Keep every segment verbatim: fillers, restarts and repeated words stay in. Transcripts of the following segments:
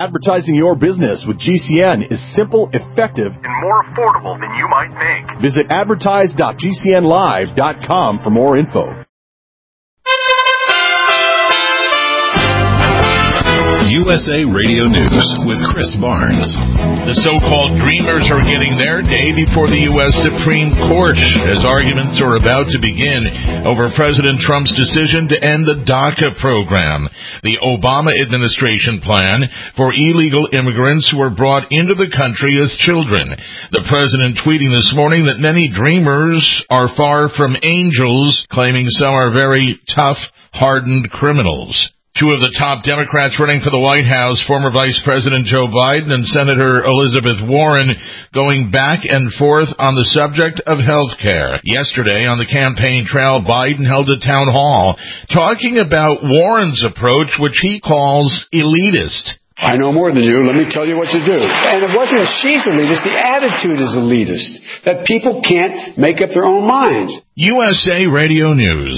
Advertising your business with G C N is simple, effective, and more affordable than you might think. Visit advertise dot g c n live dot com for more info. U S A Radio News with Chris Barnes. The so-called Dreamers are getting their day before the U S Supreme Court as arguments are about to begin over President Trump's decision to end the DACA program, the Obama administration plan for illegal immigrants who were brought into the country as children. The president tweeting this morning that many Dreamers are far from angels, claiming some are very tough, hardened criminals. Two of the top Democrats running for the White House, former Vice President Joe Biden and Senator Elizabeth Warren, going back and forth on the subject of health care. Yesterday, on the campaign trail, Biden held a town hall talking about Warren's approach, which he calls elitist. I know more than you. Let me tell you what to do. And it wasn't she's elitist. The attitude is elitist, that people can't make up their own minds. U S A Radio News.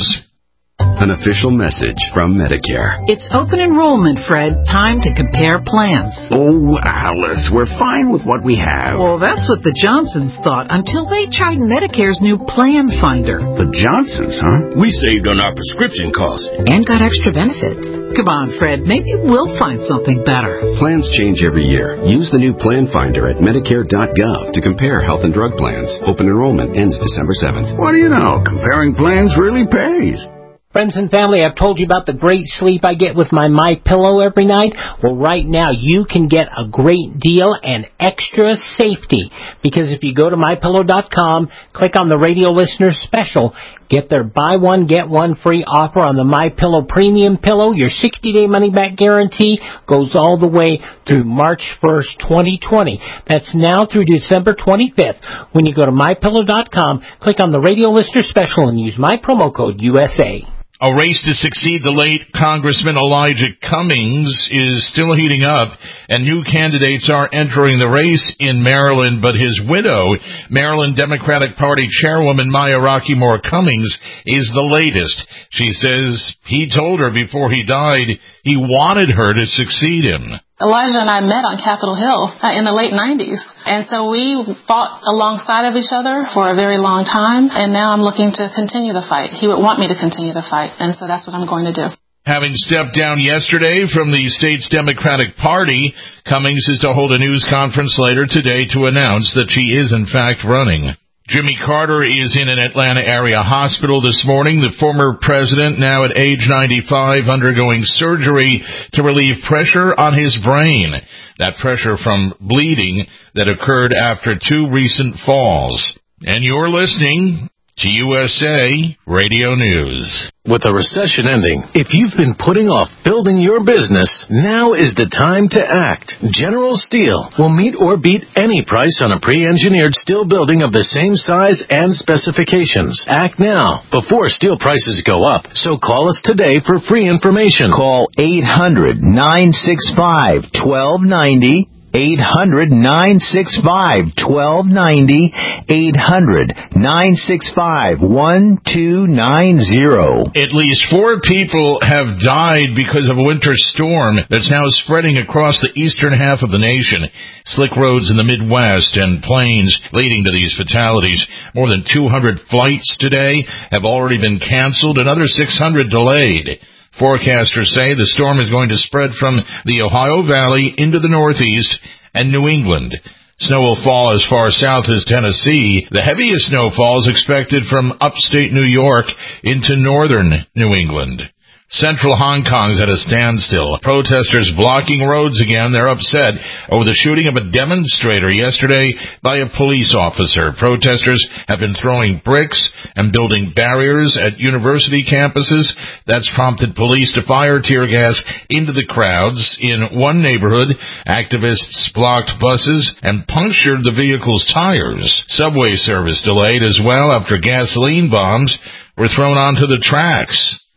An official message from Medicare. It's open enrollment, Fred. Time to compare plans. Oh, Alice, we're fine with what we have. Well, that's what the Johnsons thought until they tried Medicare's new Plan Finder. The Johnsons, huh? We saved on our prescription costs. And got extra benefits. Come on, Fred. Maybe we'll find something better. Plans change every year. Use the new Plan Finder at medicare dot gov to compare health and drug plans. Open enrollment ends December seventh. What do you know? Comparing plans really pays. Friends and family, I've told you about the great sleep I get with my MyPillow every night. Well, right now you can get a great deal and extra safety, because if you go to my pillow dot com, click on the radio listeners special, get their buy one, get one free offer on the MyPillow Premium Pillow. Your sixty-day money-back guarantee goes all the way through March first, twenty twenty. That's now through December twenty-fifth. When you go to my pillow dot com, click on the radio listener special and use my promo code U S A. A race to succeed the late Congressman Elijah Cummings is still heating up, and new candidates are entering the race in Maryland, but his widow, Maryland Democratic Party Chairwoman Maya Rockeymoore Cummings, is the latest. She says he told her before he died he wanted her to succeed him. Elijah and I met on Capitol Hill uh, in the late nineties, and so we fought alongside of each other for a very long time, and now I'm looking to continue the fight. He would want me to continue the fight, and so that's what I'm going to do. Having stepped down yesterday from the state's Democratic Party, Cummings is to hold a news conference later today to announce that she is in fact running. Jimmy Carter is in an Atlanta area hospital this morning. The former president, now at age ninety-five, undergoing surgery to relieve pressure on his brain. That pressure from bleeding that occurred after two recent falls. And you're listening to U S A Radio News. With a recession ending, if you've been putting off building your business, now is the time to act. General Steel will meet or beat any price on a pre-engineered steel building of the same size and specifications. Act now, before steel prices go up. So call us today for free information. Call eight hundred, nine six five, one two nine zero. eight hundred, nine six five, one two nine zero. eight hundred, nine six five, one two nine zero. At least four people have died because of a winter storm that's now spreading across the eastern half of the nation. Slick roads in the Midwest and plains leading to these fatalities. More than two hundred flights today have already been canceled, another six hundred delayed. Forecasters say the storm is going to spread from the Ohio Valley into the Northeast and New England. Snow will fall as far south as Tennessee. The heaviest snowfall is expected from upstate New York into northern New England. Central Hong Kong's at a standstill. Protesters blocking roads again. They're upset over the shooting of a demonstrator yesterday by a police officer. Protesters have been throwing bricks and building barriers at university campuses. That's prompted police to fire tear gas into the crowds. In one neighborhood, activists blocked buses and punctured the vehicle's tires. Subway service delayed as well after gasoline bombs were thrown onto the tracks.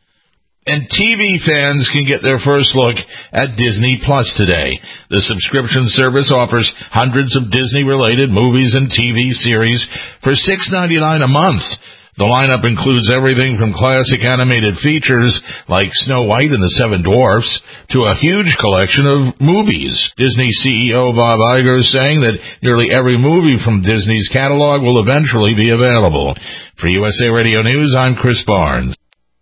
And T V fans can get their first look at Disney Plus today. The subscription service offers hundreds of Disney-related movies and T V series for six dollars and ninety-nine cents a month. The lineup includes everything from classic animated features like Snow White and the Seven Dwarfs to a huge collection of movies. Disney C E O Bob Iger is saying that nearly every movie from Disney's catalog will eventually be available. For U S A Radio News, I'm Chris Barnes.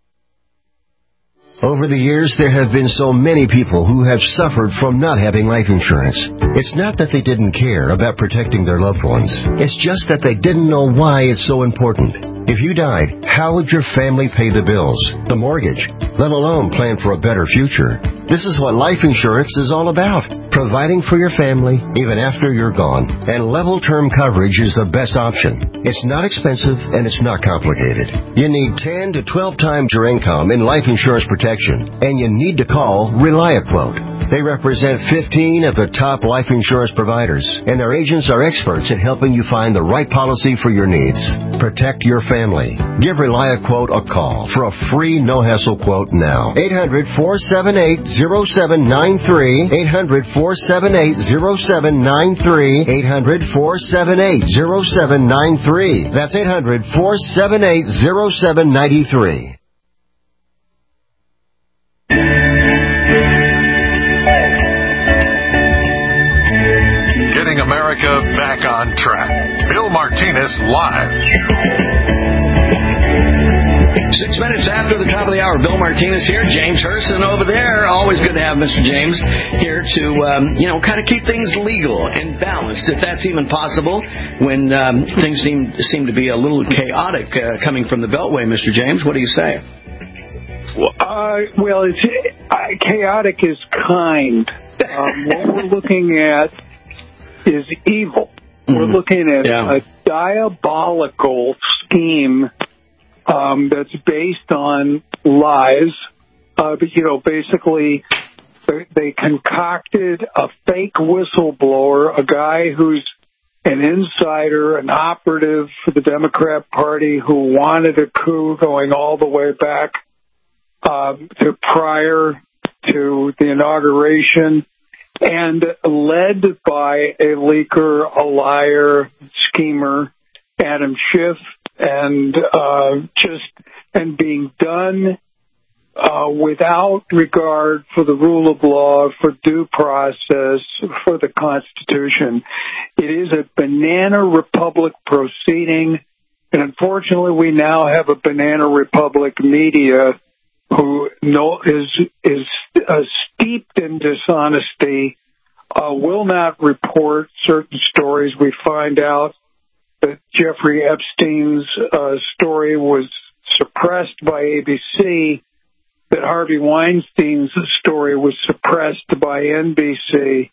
Over the years, there have been so many people who have suffered from not having life insurance. It's not that they didn't care about protecting their loved ones. It's just that they didn't know why it's so important. If you died, how would your family pay the bills, the mortgage, let alone plan for a better future? This is what life insurance is all about. Providing for your family even after you're gone. And level term coverage is the best option. It's not expensive and it's not complicated. You need ten to twelve times your income in life insurance protection. And you need to call ReliaQuote. They represent fifteen of the top life insurance providers, and their agents are experts at helping you find the right policy for your needs. Protect your family. Give ReliaQuote a call for a free no-hassle quote now. eight hundred, four seven eight, zero seven nine three. eight hundred, four seven eight, zero seven nine three. eight hundred, four seven eight, zero seven nine three. That's eight hundred, four seven eight, zero seven nine three. America back on track. Bill Martinez live. Six minutes after the top of the hour, Bill Martinez here, James Hurston over there. Always good to have Mister James here to, um, you know, kind of keep things legal and balanced, if that's even possible, when um, things seem seem to be a little chaotic uh, coming from the Beltway. Mister James, what do you say? Well, uh, well it's, uh, chaotic is kind. Um, what we're looking at is evil. Mm-hmm. We're looking at yeah. a diabolical scheme um, that's based on lies. Uh, but, you know, basically, they, they concocted a fake whistleblower, a guy who's an insider, an operative for the Democrat Party who wanted a coup going all the way back um, to prior to the inauguration. And led by a leaker, a liar, schemer, Adam Schiff, and uh, just and being done uh, without regard for the rule of law, for due process, for the Constitution. It is a banana republic proceeding, and unfortunately, we now have a banana republic media who know, is is uh, steeped in dishonesty, uh, will not report certain stories. We find out that Jeffrey Epstein's uh, story was suppressed by A B C, that Harvey Weinstein's story was suppressed by N B C,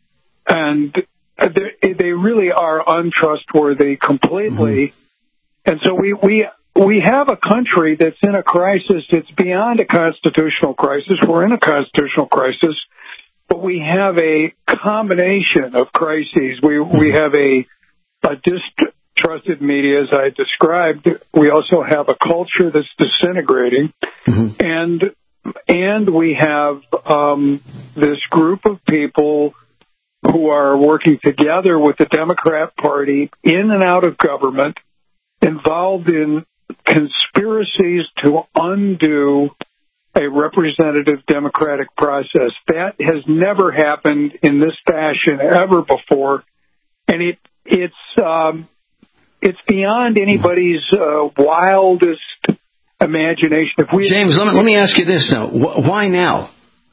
and they really are untrustworthy completely. Mm-hmm. And so we we. We have a country that's in a crisis. It's beyond a constitutional crisis. We're in a constitutional crisis, but we have a combination of crises. We we have a, a distrusted media, as I described. We also have a culture that's disintegrating, mm-hmm. and and we have um, this group of people who are working together with the Democrat Party in and out of government, involved in conspiracies to undo a representative democratic process. That has never happened in this fashion ever before, and it it's um, it's beyond anybody's uh, wildest imagination. If we James, let me, let me ask you this now: Why now?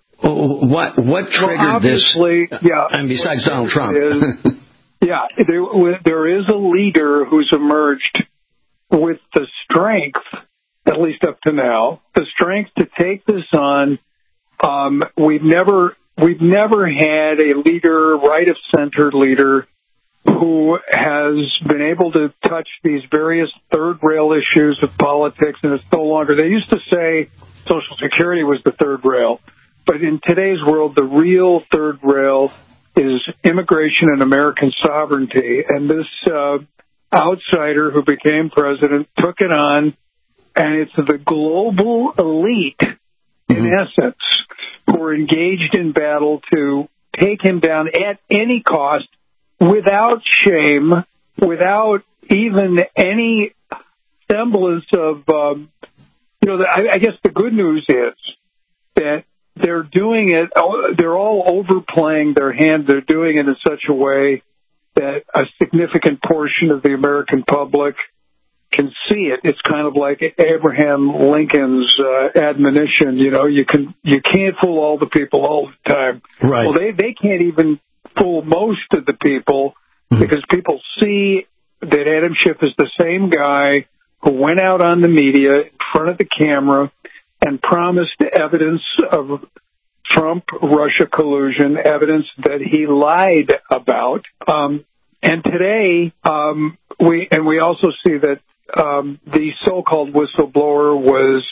What what triggered well, this? Yeah, and besides Donald Trump, is, yeah, there, there is a leader who's emerged with the strength, at least up to now, the strength to take this on. Um, we've never we've never had a leader, right of center leader, who has been able to touch these various third rail issues of politics, and it's no longer. They used to say Social Security was the third rail, but in today's world, the real third rail is immigration and American sovereignty, and this. Uh, outsider who became president took it on, and it's the global elite, in mm-hmm. essence, who are engaged in battle to take him down at any cost, without shame, without even any semblance of, um, you know, the, I, I guess the good news is that they're doing it, they're all overplaying their hand. They're doing it in such a way that a significant portion of the American public can see it. It's kind of like Abraham Lincoln's uh, admonition, you know, you can you can't fool all the people all the time. Right. Well, they, they can't even fool most of the people mm-hmm. because people see that Adam Schiff is the same guy who went out on the media in front of the camera and promised evidence of Trump-Russia collusion, evidence that he lied about. Um, and today, um, we and we also see that Um, the so-called whistleblower was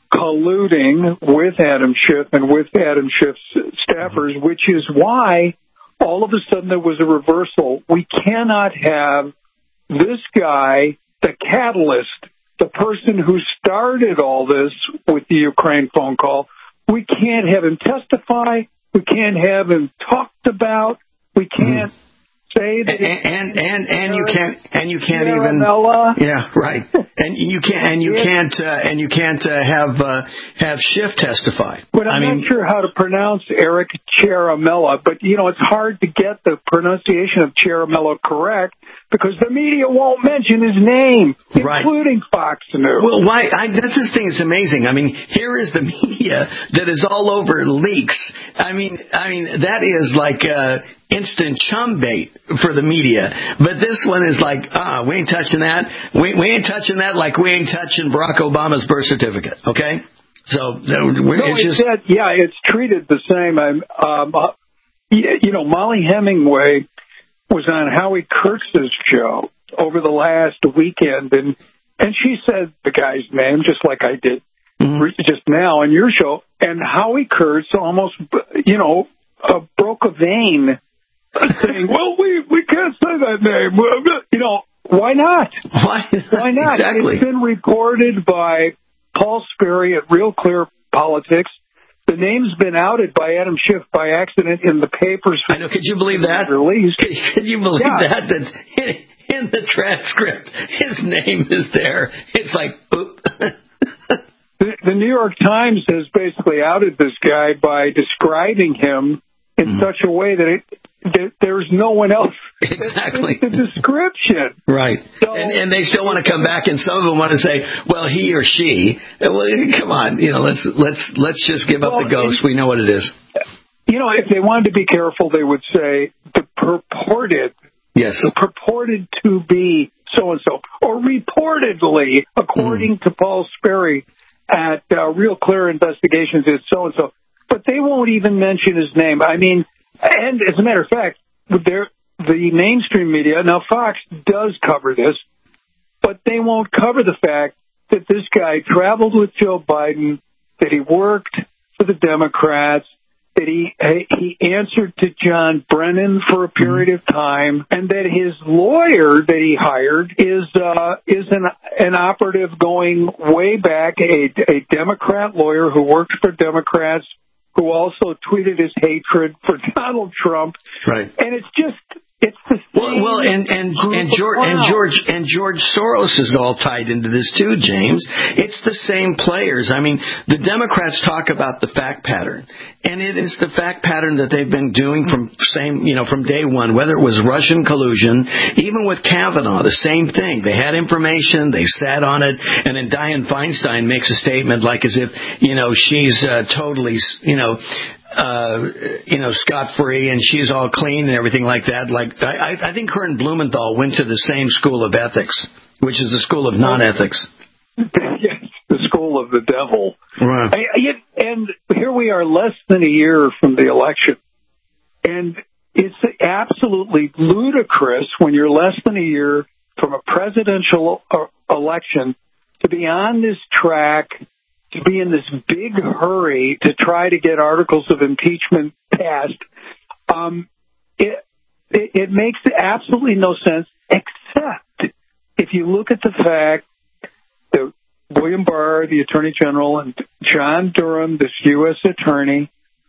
colluding with Adam Schiff and with Adam Schiff's staffers, which is why all of a sudden there was a reversal. We cannot have this guy, the catalyst, the person who started all this with the Ukraine phone call. We can't have him testify. We can't have him talked about. We can't. Mm. Say that and, and and and you can't and you can't Caramella. even yeah right and you can't and you can't uh, and you can't uh, have uh, have Schiff testify. But I'm I mean, not sure how to pronounce Eric Ciaramella, but you know it's hard to get the pronunciation of Ciaramella correct because the media won't mention his name, including right. Fox News. Well, why? I, that's this thing is amazing. I mean, here is the media that is all over leaks. I mean, I mean that is like. Uh, instant chum bait for the media. But this one is like, ah, we ain't touching that. We, we ain't touching that like we ain't touching Barack Obama's birth certificate, okay? So, no, it's just... Said, yeah, it's treated the same. I'm, um, uh, you know, Molly Hemingway was on Howie Kurtz's show over the last weekend, and, and she said the guy's name just like I did mm-hmm. just now on your show, and Howie Kurtz almost, you know, uh, broke a vein saying, well, we, we can't say that name. You know, why not? Why, why not? Exactly. It's been reported by Paul Sperry at Real Clear Politics. The name's been outed by Adam Schiff by accident in the papers. I know. Could you believe that? Released. Could, could you believe yeah. that? That in the transcript, his name is there. It's like, oop. the, the New York Times has basically outed this guy by describing him in mm-hmm. such a way that it there's no one else. Exactly. The description. Right. So, and, and they still want to come back, and some of them want to say, well, he or she. Well, come on. You know, let's let's let's just give up well, the ghost. We know what it is. You know, if they wanted to be careful, they would say the purported. Yes. The purported to be so-and-so. Or reportedly, according mm. to Paul Sperry at uh, Real Clear Investigations, it's so-and-so. But they won't even mention his name. I mean, and as a matter of fact, the mainstream media, now Fox does cover this, but they won't cover the fact that this guy traveled with Joe Biden, that he worked for the Democrats, that he he answered to John Brennan for a period of time, and that his lawyer that he hired is uh, is an an operative going way back, a, a Democrat lawyer who worked for Democrats, who also tweeted his hatred for Donald Trump. Right. And it's just, it's the same. Well, well and, and, and, George, and George, and George Soros is all tied into this too, James. It's the same players. I mean, the Democrats talk about the fact pattern, and it is the fact pattern that they've been doing from same, you know, from day one, whether it was Russian collusion, even with Kavanaugh, the same thing. They had information, they sat on it, and then Dianne Feinstein makes a statement like as if, you know, she's uh, totally, you know, Uh, you know, scot-free, and she's all clean and everything like that. Like I, I think her and Blumenthal went to the same school of ethics, which is the school of non-ethics. Yes, the school of the devil. Right. I, and here we are, less than a year from the election, and it's absolutely ludicrous when you're less than a year from a presidential election to be on this track, to be in this big hurry to try to get articles of impeachment passed. Um, it, it, it makes absolutely no sense, except if you look at the fact that William Barr, the Attorney General, and John Durham, this U S attorney,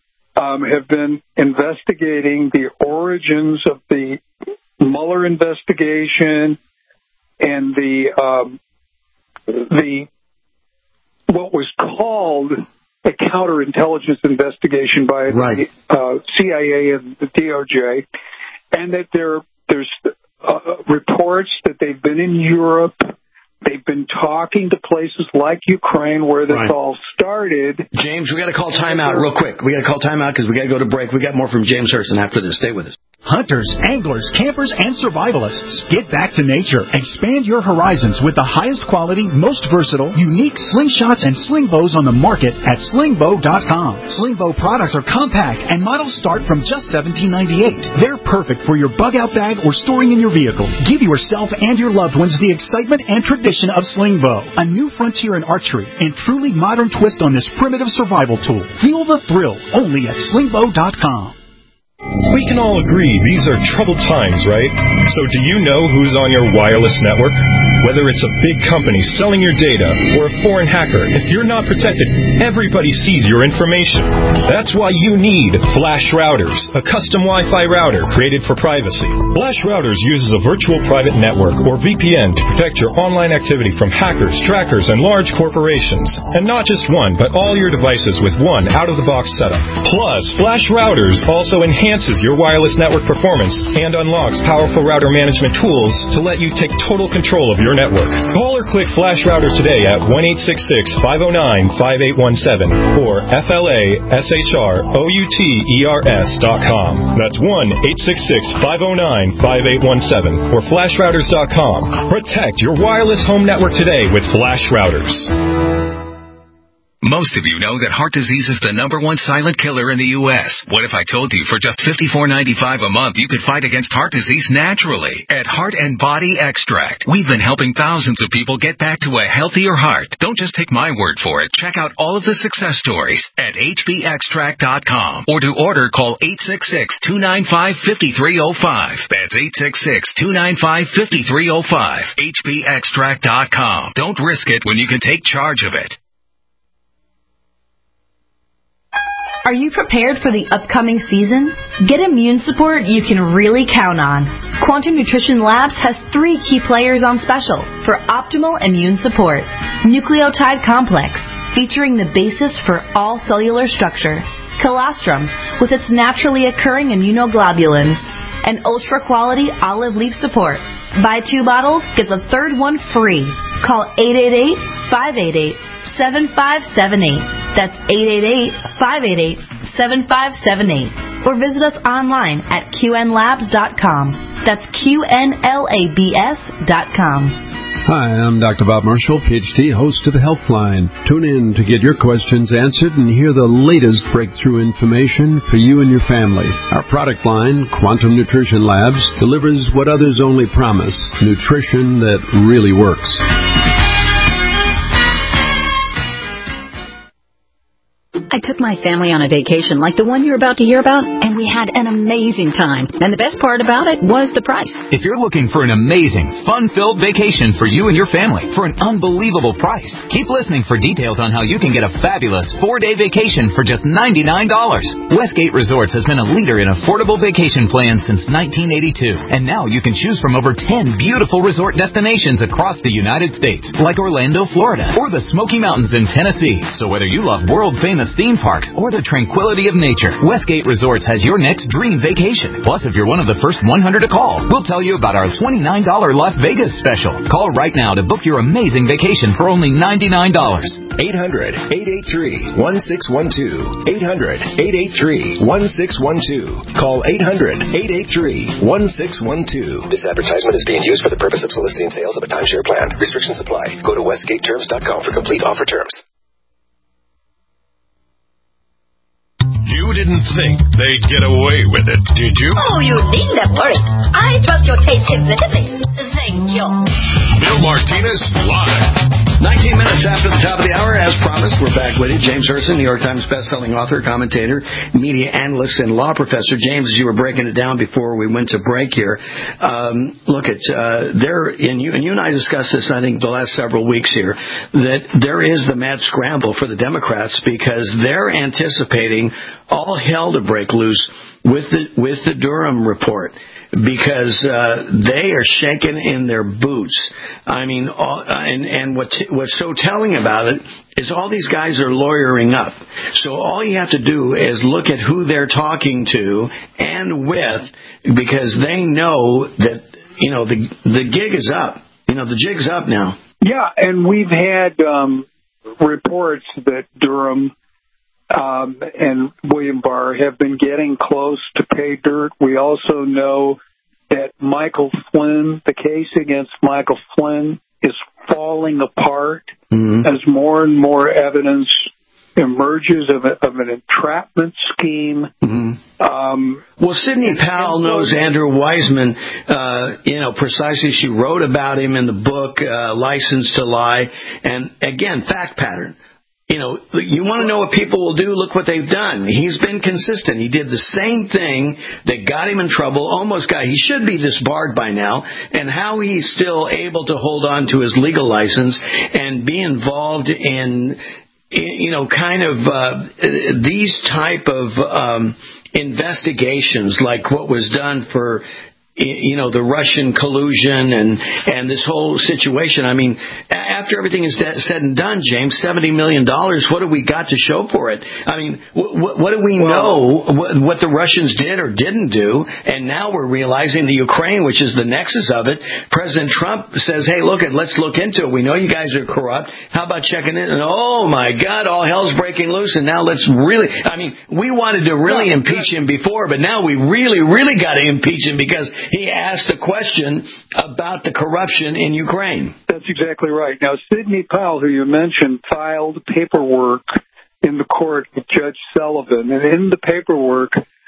um, have been investigating the origins of the Mueller investigation and the um, the what was called a counterintelligence investigation by right. the uh, C I A and the D O J, and that there there's uh, reports that they've been in Europe. They've been talking to places like Ukraine where this right. all started. James, we got to call timeout real quick. We got to call timeout because we got to go to break. We got more from James Hurston after this. Stay with us. Hunters, anglers, campers, and survivalists, get back to nature. Expand your horizons with the highest quality, most versatile, unique slingshots and sling bows on the market at sling bow dot com. Sling bow products are compact and models start from just seventeen ninety-eight. They're perfect for your bug-out bag or storing in your vehicle. Give yourself and your loved ones the excitement and tradition of sling bow, a new frontier in archery and truly modern twist on this primitive survival tool. Feel the thrill only at sling bow dot com. We can all agree these are troubled times, right? So do you know who's on your wireless network? Whether it's a big company selling your data or a foreign hacker, if you're not protected, everybody sees your information. That's why you need Flash Routers, a custom Wi-Fi router created for privacy. Flash Routers uses a virtual private network, or V P N, to protect your online activity from hackers, trackers, and large corporations. And not just one, but all your devices with one out-of-the-box setup. Plus, Flash Routers also enhance your wireless network performance and unlocks powerful router management tools to let you take total control of your network. Call or click Flash Routers today at one eight six six, five oh nine, five eight one seven or F L A S H R O U T E R S dot com. That's one eight six six, five oh nine, five eight one seven or flash routers dot com. Protect your wireless home network today with Flash Routers. Most of you know that heart disease is the number one silent killer in the U S What if I told you for just fifty-four ninety-five a month you could fight against heart disease naturally? At Heart and Body Extract, we've been helping thousands of people get back to a healthier heart. Don't just take my word for it. Check out all of the success stories at H B extract dot com. Or to order, call eight six six, two nine five, five three zero five. That's eight six six, two nine five, five three zero five. H B extract dot com. Don't risk it when you can take charge of it. Are you prepared for the upcoming season? Get immune support you can really count on. Quantum Nutrition Labs has three key players on special for optimal immune support. Nucleotide Complex, featuring the basis for all cellular structure. Colostrum, with its naturally occurring immunoglobulins. And ultra-quality olive leaf support. Buy two bottles, get the third one free. Call eight eight eight, five eight eight, seven five seven eight. That's eight eight eight, five eight eight, seven five seven eight. Or visit us online at Q N labs dot com. That's Q N L A B S dot com. Hi, I'm Doctor Bob Marshall, P H D, host of Healthline. Tune in to get your questions answered and hear the latest breakthrough information for you and your family. Our product line, Quantum Nutrition Labs, delivers what others only promise, nutrition that really works. I took my family on a vacation like the one you're about to hear about, and we had an amazing time. And the best part about it was the price. If you're looking for an amazing, fun-filled vacation for you and your family for an unbelievable price, keep listening for details on how you can get a fabulous four-day vacation for just ninety-nine dollars. Westgate Resorts has been a leader in affordable vacation plans since nineteen eighty-two, and now you can choose from over ten beautiful resort destinations across the United States, like Orlando, Florida, or the Smoky Mountains in Tennessee. So whether you love world-famous theme parks or the tranquility of nature, Westgate Resorts has your next dream vacation. Plus, if you're one of the first one hundred to call, we'll tell you about our twenty-nine dollars Las Vegas special. Call right now to book your amazing vacation for only ninety-nine dollars. eight hundred, eight eight three, one six one two. eight hundred, eight eight three, one six one two. Call eight hundred, eight eight three, one six one two. This advertisement is being used for the purpose of soliciting sales of a timeshare plan. Restrictions apply. Go to westgate terms dot com for complete offer terms. You didn't think they'd get away with it, did you? Oh, you needn't worry. I trust your taste sensitivity. Thank you. Bill Martinez live. nineteen minutes after the top of the hour, as promised, we're back with you. James Hurston, New York Times bestselling author, commentator, media analyst, and law professor. James, as you were breaking it down before we went to break here, um, look at uh, there, and you, and you and I discussed this, I think, the last several weeks here, that there is the mad scramble for the Democrats because they're anticipating all hell to break loose with the with the Durham report, because uh, they are shaking in their boots. I mean, all, and and what t- what's so telling about it is all these guys are lawyering up. So all you have to do is look at who they're talking to and with, because they know that, you know, the the gig is up. You know, the jig's up now. Yeah, and we've had um, reports that Durham Um, and William Barr have been getting close to pay dirt. We also know that Michael Flynn, the case against Michael Flynn, is falling apart mm-hmm. as more and more evidence emerges of, a, of an entrapment scheme. Mm-hmm. Um, well, Sidney Powell knows Andrew Weissman, uh, you know, precisely. She wrote about him in the book, uh, License to Lie. And again, fact pattern. You know, you want to know what people will do, look what they've done. He's been consistent. He did the same thing that got him in trouble, almost got, he should be disbarred by now, and how he's still able to hold on to his legal license and be involved in, you know, kind of uh, these type of um, investigations, like what was done for, you know, the Russian collusion and, and this whole situation. I mean, after everything is said and done, James, seventy million dollars, what have we got to show for it? I mean, what, what do we know what, what the Russians did or didn't do? And now we're realizing the Ukraine, which is the nexus of it. President Trump says, hey, look, let's look into it. We know you guys are corrupt. How about checking it? And oh, my God, all hell's breaking loose. And now let's really, I mean, we wanted to really impeach him before, but now we really, really got to impeach him because he asked a question about the corruption in Ukraine. That's exactly right. Now, Sidney Powell, who you mentioned, filed paperwork in the court with Judge Sullivan, and in the paperwork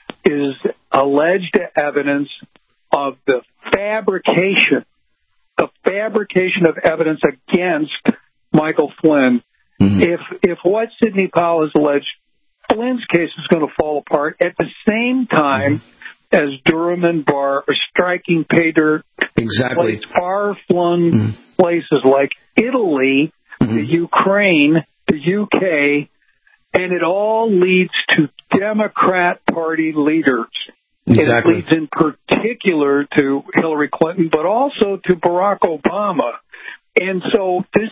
is alleged evidence of the fabrication, the fabrication of evidence against Michael Flynn. Mm-hmm. If if what Sidney Powell has alleged, Flynn's case is going to fall apart at the same time mm-hmm. as Durham and Barr are striking pay dirt exactly. far-flung mm-hmm. places like Italy, mm-hmm. the Ukraine, the U K, and it all leads to Democrat Party leaders. Exactly. It leads in particular to Hillary Clinton, but also to Barack Obama. And so this,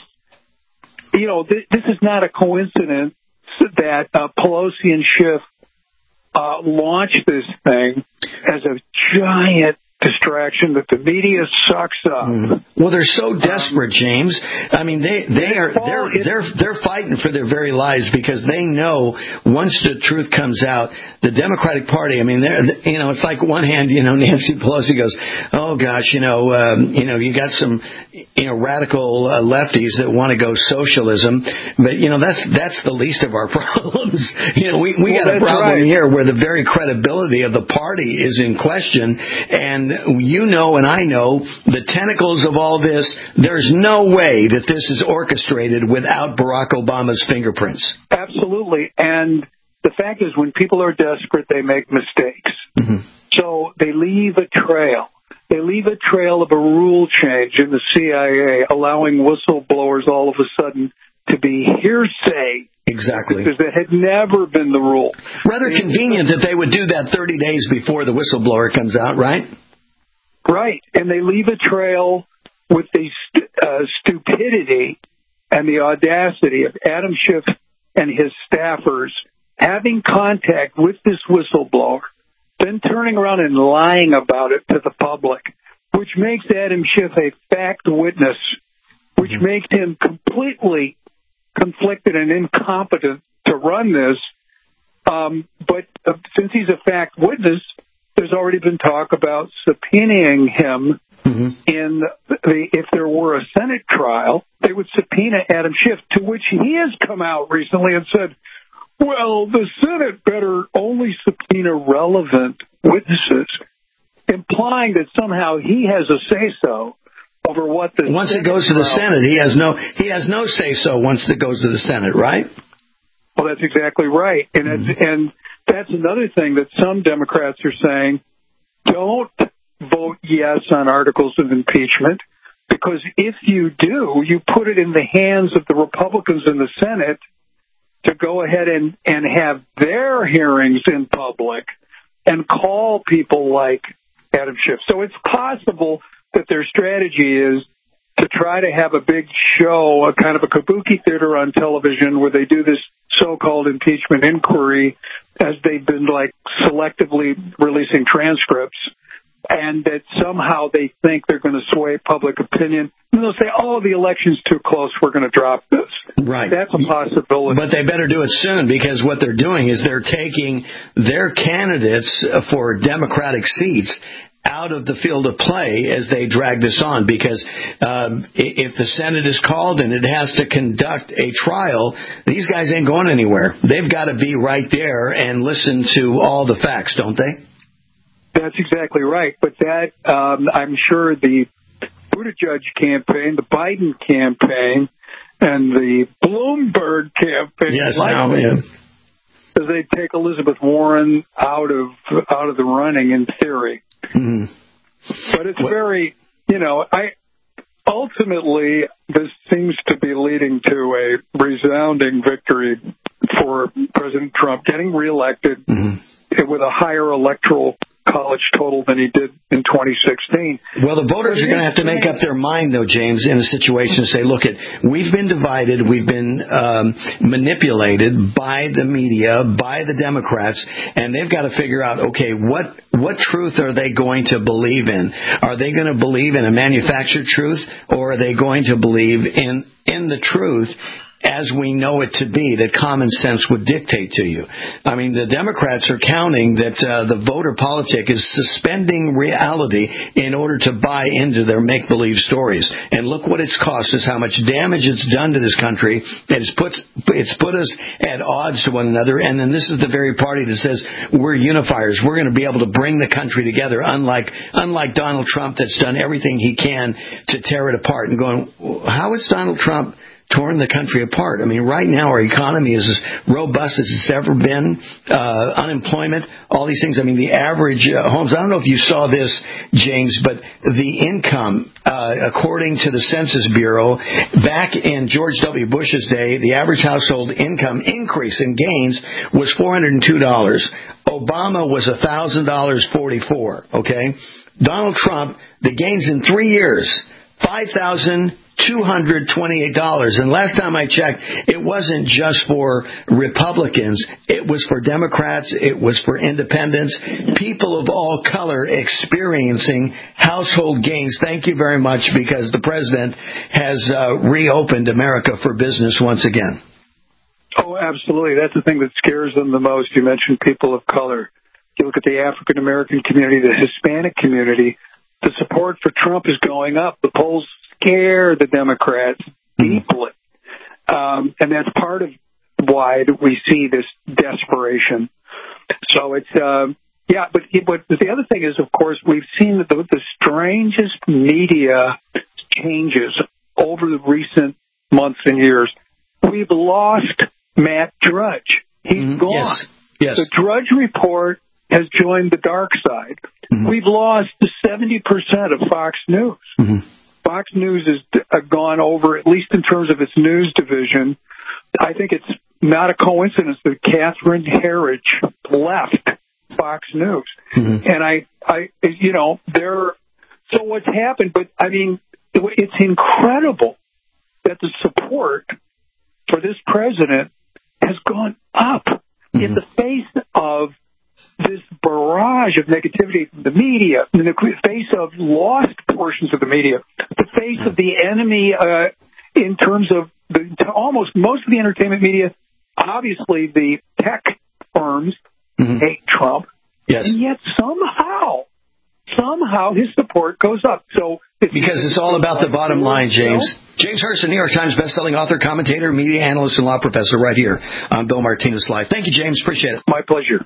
you know, this, this is not a coincidence that uh, Pelosi and Schiff Uh, launch this thing as a giant distraction that the media sucks up. Mm. Well, they're so desperate, James. I mean, they they are they're they're they're fighting for their very lives because they know once the truth comes out, the Democratic Party. I mean, they're, you know, it's like one hand, you know, Nancy Pelosi goes, "Oh gosh, you know, um, you know, you got some, you know, radical uh, lefties that want to go socialism, but you know, that's that's the least of our problems. You know, we we well, got a problem right. here where the very credibility of the party is in question, and you know and I know the tentacles of all this, there's no way that this is orchestrated without Barack Obama's fingerprints. Absolutely. And the fact is, when people are desperate, they make mistakes. Mm-hmm. So they leave a trail. They leave a trail of a rule change in the C I A, allowing whistleblowers all of a sudden to be hearsay. Exactly. Because that had never been the rule. Rather convenient that they would do that thirty days before the whistleblower comes out, right? Right. And they leave a trail with the st- uh, stupidity and the audacity of Adam Schiff and his staffers having contact with this whistleblower, then turning around and lying about it to the public, which makes Adam Schiff a fact witness, which mm-hmm. makes him completely conflicted and incompetent to run this. Um, but uh, since he's a fact witness, there's already been talk about subpoenaing him mm-hmm. in the, if there were a Senate trial, they would subpoena Adam Schiff, to which he has come out recently and said, well, the Senate better only subpoena relevant witnesses, implying that somehow he has a say-so over what the once Senate it goes to the trial. Senate, he has no he has no say-so once it goes to the Senate, right? Well, that's exactly right, and mm-hmm. it's, and that's another thing that some Democrats are saying: don't vote yes on articles of impeachment, because if you do, you put it in the hands of the Republicans in the Senate to go ahead and, and have their hearings in public and call people like Adam Schiff. So it's possible that their strategy is to try to have a big show, a kind of a kabuki theater on television where they do this so-called impeachment inquiry as they've been, like, selectively releasing transcripts, and that somehow they think they're going to sway public opinion. And they'll say, oh, the election's too close, we're going to drop this. Right. That's a possibility. But they better do it soon, because what they're doing is they're taking their candidates for Democratic seats out of the field of play as they drag this on, because um, if the Senate is called and it has to conduct a trial, these guys ain't going anywhere. They've got to be right there and listen to all the facts, don't they? That's exactly right. But that, um, I'm sure the Buttigieg campaign, the Biden campaign, and the Bloomberg campaign, yes, like now, yeah. because they take Elizabeth Warren out of out of the running in theory. Mm-hmm. But it's very, you know, I ultimately this seems to be leading to a resounding victory for President Trump, getting reelected mm-hmm. with a higher electoral college total than he did in twenty sixteen. Well, the voters are going to have to make up their mind, though, James, in a situation to say, look, it, we've been divided, we've been um, manipulated by the media, by the Democrats, and they've got to figure out, okay, what what truth are they going to believe in? Are they going to believe in a manufactured truth, or are they going to believe in in the truth as we know it to be, that common sense would dictate to you? I mean, the Democrats are counting that uh, the voter politic is suspending reality in order to buy into their make-believe stories. And look what it's cost us, how much damage it's done to this country. It's put, it's put us at odds to one another. And then this is the very party that says we're unifiers. We're going to be able to bring the country together, unlike unlike Donald Trump, that's done everything he can to tear it apart. And going, how is Donald Trump torn the country apart? I mean, right now our economy is as robust as it's ever been. Uh, unemployment, all these things. I mean, the average uh, homes, I don't know if you saw this, James, but the income, uh, according to the Census Bureau, back in George W. Bush's day, the average household income increase in gains was four hundred two dollars. Obama was one thousand forty-four dollars, okay? Donald Trump, the gains in three years, five thousand two hundred twenty-eight dollars. And last time I checked, it wasn't just for Republicans. It was for Democrats. It was for independents. People of all color experiencing household gains. Thank you very much, because the president has uh, reopened America for business once again. Oh, absolutely. That's the thing that scares them the most. You mentioned people of color. You look at the African American community, the Hispanic community, the support for Trump is going up. The polls scare the Democrats deeply. Um, and that's part of why we see this desperation. So it's, uh, yeah, but, but the other thing is, of course, we've seen the, the strangest media changes over the recent months and years. We've lost Matt Drudge. He's mm-hmm. gone. Yes. Yes. The Drudge Report has joined the dark side. Mm-hmm. We've lost seventy percent of Fox News. Mm-hmm. Fox News has gone over, at least in terms of its news division. I think it's not a coincidence that Catherine Herridge left Fox News. Mm-hmm. And I, I, you know, there. So what's happened? But I mean, it's incredible that the support for this president has gone up mm-hmm. in the face of this barrage of negativity from the media, in the face of lost portions of the media, the face of the enemy uh, in terms of the, almost most of the entertainment media. Obviously, the tech firms mm-hmm. hate Trump, yes. and yet somehow, somehow his support goes up. So it's, because it's all about the bottom line, James. James Hurst, New York Times bestselling author, commentator, media analyst, and law professor, right here on Bill Martinez Live. Thank you, James. Appreciate it. My pleasure.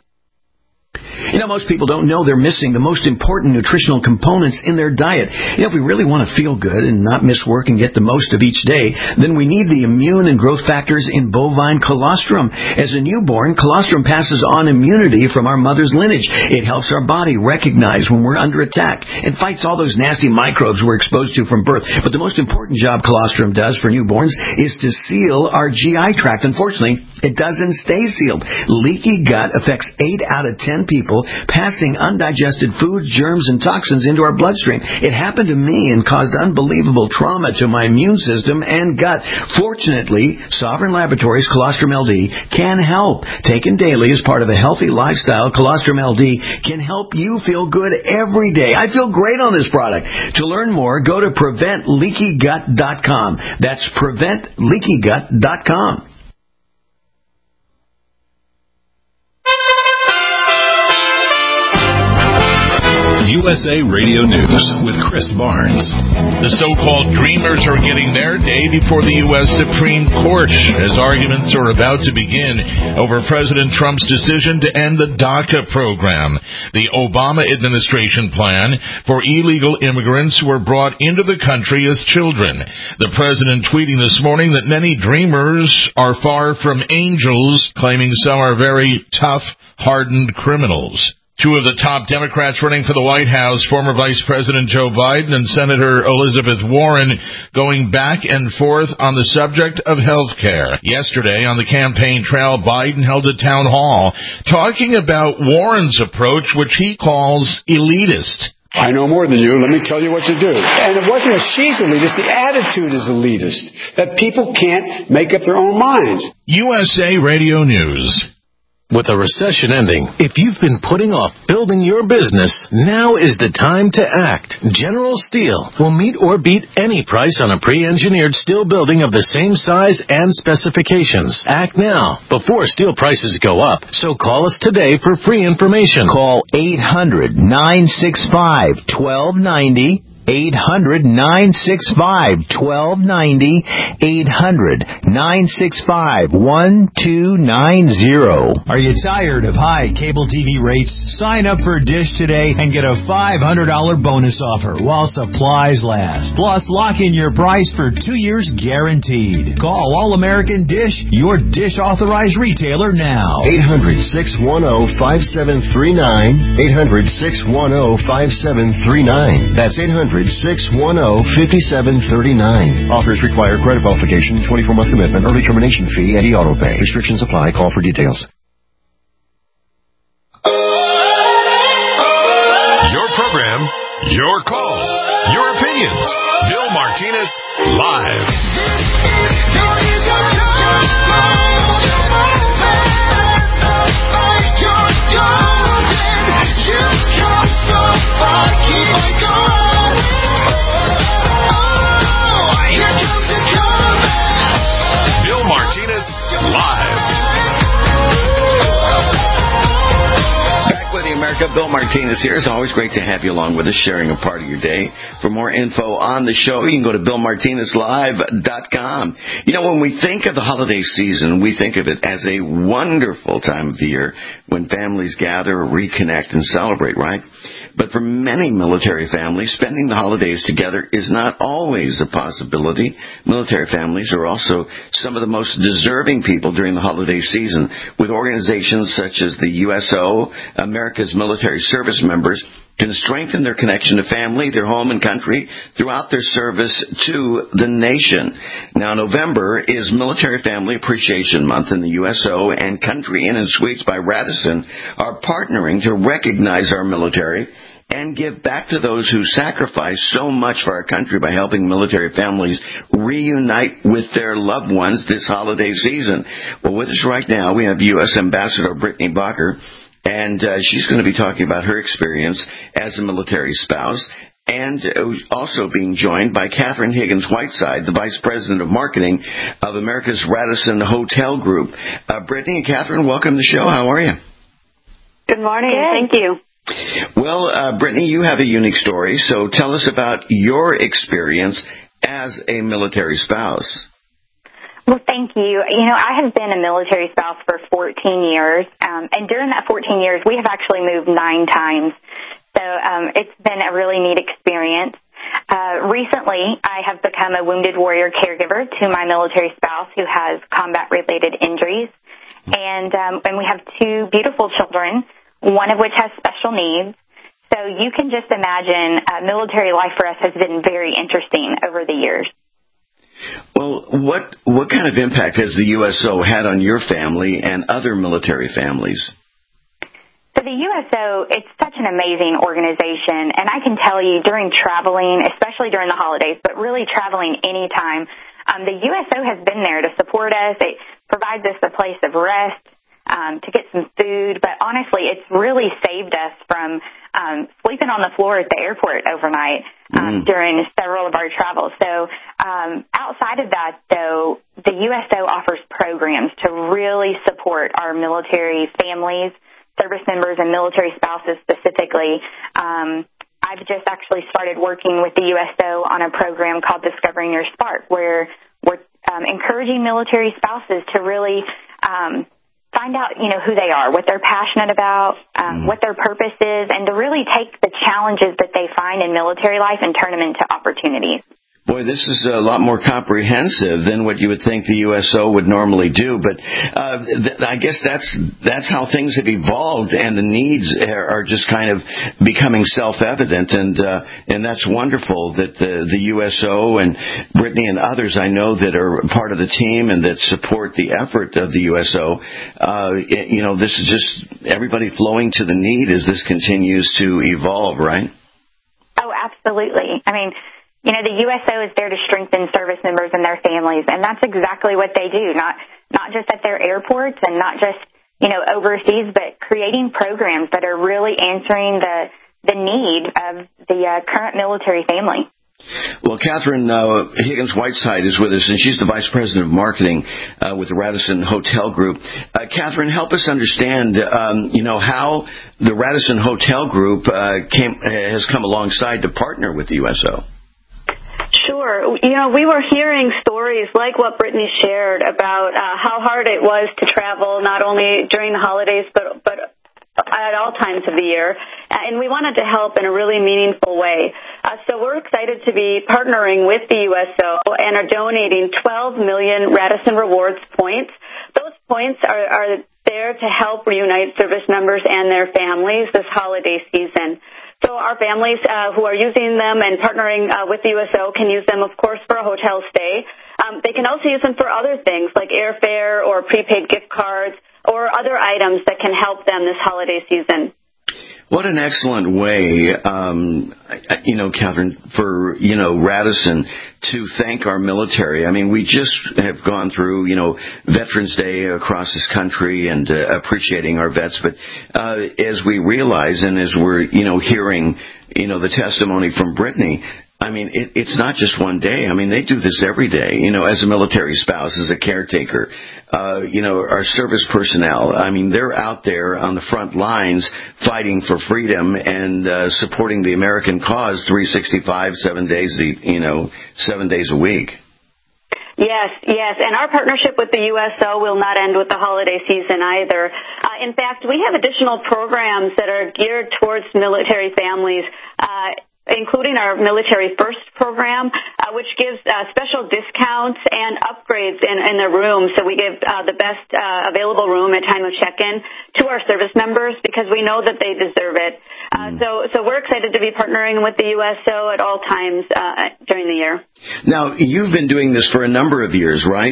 You know, most people don't know they're missing the most important nutritional components in their diet. You know, if we really want to feel good and not miss work and get the most of each day, then we need the immune and growth factors in bovine colostrum. As a newborn, colostrum passes on immunity from our mother's lineage. It helps our body recognize when we're under attack and fights all those nasty microbes we're exposed to from birth. But the most important job colostrum does for newborns is to seal our G I tract. Unfortunately, It doesn't stay sealed. Leaky gut affects eight out of ten people, passing undigested foods, germs, and toxins into our bloodstream. It happened to me and caused unbelievable trauma to my immune system and gut. Fortunately, Sovereign Laboratories Colostrum L D can help. Taken daily as part of a healthy lifestyle, Colostrum L D can help you feel good every day. I feel great on this product. To learn more, go to prevent leaky gut dot com. That's prevent leaky gut dot com. U S A Radio News with Chris Barnes. The so-called Dreamers are getting their day before the U S Supreme Court as arguments are about to begin over President Trump's decision to end the DACA program, the Obama administration plan for illegal immigrants who were brought into the country as children. The president tweeting this morning that many Dreamers are far from angels, claiming some are very tough, hardened criminals. Two of the top Democrats running for the White House, former Vice President Joe Biden and Senator Elizabeth Warren, going back and forth on the subject of health care. Yesterday, on the campaign trail, Biden held a town hall talking about Warren's approach, which he calls elitist. I know more than you. Let me tell you what to do. And it wasn't that she's elitist. The attitude is elitist, that people can't make up their own minds. U S A Radio News. With a recession ending, if you've been putting off building your business, now is the time to act. General Steel will meet or beat any price on a pre-engineered steel building of the same size and specifications. Act now, before steel prices go up. So call us today for free information. Call eight hundred, nine six five, one two nine zero. eight hundred, nine six five, one two nine zero. eight hundred, nine six five, one two nine zero. Are you tired of high cable T V rates? Sign up for Dish today and get a five hundred dollars bonus offer while supplies last. Plus, lock in your price for two years guaranteed. Call All American Dish, your Dish authorized retailer now. eight hundred, six one zero, five seven three nine. eight hundred, six one zero, five seven three nine. That's eight hundred, six one zero, five seven three nine. Offers require credit qualification, twenty-four month commitment, early termination fee, and e-auto pay. Restrictions apply. Call for details. Your program, your calls, your opinions. Bill Martinez, live. Bill Martinez, live. Back with you, America. Bill Martinez here. It's always great to have you along with us, sharing a part of your day. For more info on the show, you can go to bill martinez live dot com. You know, when we think of the holiday season, we think of it as a wonderful time of year when families gather, reconnect, and celebrate, right? But for many military families, spending the holidays together is not always a possibility. Military families are also some of the most deserving people during the holiday season, with organizations such as the U S O, America's Military Service Members, can strengthen their connection to family, their home and country throughout their service to the nation. Now, November is Military Family Appreciation Month, and the U S O and Country Inn and Suites by Radisson are partnering to recognize our military and give back to those who sacrifice so much for our country by helping military families reunite with their loved ones this holiday season. Well, with us right now, we have U S Ambassador Brittany Bacher, and uh, she's going to be talking about her experience as a military spouse, and also being joined by Catherine Higgins-Whiteside, the Vice President of Marketing of America's Radisson Hotel Group. Uh, Brittany and Catherine, welcome to the show. How are you? Good morning. Good. Thank you. Well, uh, Brittany, you have a unique story, so tell us about your experience as a military spouse. Well, thank you. You know, I have been a military spouse for fourteen years, um, and during that fourteen years, we have actually moved nine times. So um, it's been a really neat experience. Uh, recently, I have become a wounded warrior caregiver to my military spouse who has combat-related injuries, and um, and we have two beautiful children, one of which has special needs. So you can just imagine uh, military life for us has been very interesting over the years. Well, what what kind of impact has the U S O had on your family and other military families? So the U S O, it's such an amazing organization, and I can tell you during traveling, especially during the holidays, but really traveling anytime, um, the U S O has been there to support us. It provides us a place of rest, um, to get some food, but honestly, it's really saved us from um, sleeping on the floor at the airport overnight um, mm. during several of our travels. So um, outside of that, though, the U S O offers programs to really support our military families, service members, and military spouses specifically. Um, I've just actually started working with the U S O on a program called Discovering Your Spark, where we're um, encouraging military spouses to really um, find out, you know, who they are, what they're passionate about, um, mm. what their purpose is, and to really take the challenges that they find in military life and turn them into opportunities. Boy, this is a lot more comprehensive than what you would think the U S O would normally do. But uh, th- I guess that's that's how things have evolved, and the needs are, are just kind of becoming self-evident. And uh, and that's wonderful that the, the U S O and Brittany and others I know that are part of the team and that support the effort of the U S O. Uh, it, you know, this is just everybody flowing to the need as this continues to evolve, right? Oh, absolutely. I mean, you know, the U S O is there to strengthen service members and their families, and that's exactly what they do, not not just at their airports and not just, you know, overseas, but creating programs that are really answering the the need of the uh, current military family. Well, Catherine uh, Higgins-Whiteside is with us, and she's the Vice President of Marketing uh, with the Radisson Hotel Group. Uh, Catherine, help us understand, um, you know, how the Radisson Hotel Group uh, came has come alongside to partner with the U S O. Sure. You know, we were hearing stories like what Brittany shared about uh, how hard it was to travel, not only during the holidays, but but at all times of the year. And we wanted to help in a really meaningful way. Uh, so we're excited to be partnering with the U S O and are donating twelve million Radisson Rewards points. Those points are, are there to help reunite service members and their families this holiday season. So our families uh, who are using them and partnering uh, with the U S O can use them, of course, for a hotel stay. Um, they can also use them for other things like airfare or prepaid gift cards or other items that can help them this holiday season. What an excellent way, um, you know, Catherine, for, you know, Radisson to thank our military. I mean, we just have gone through, you know, Veterans Day across this country and uh, appreciating our vets. But uh, as we realize and as we're, you know, hearing, you know, the testimony from Brittany, I mean, it, it's not just one day. I mean, they do this every day, you know, as a military spouse, as a caretaker, uh, you know, our service personnel. I mean, they're out there on the front lines fighting for freedom and uh, supporting the American cause three sixty-five, seven days, you know, seven days a week. Yes, yes, and our partnership with the U S O will not end with the holiday season either. Uh, in fact, we have additional programs that are geared towards military families, uh, including our Military First program, uh, which gives uh, special discounts and upgrades in, in the room. So we give uh, the best uh, available room at time of check-in to our service members because we know that they deserve it. Uh, so, so we're excited to be partnering with the U S O at all times uh, during the year. Now, you've been doing this for a number of years, right?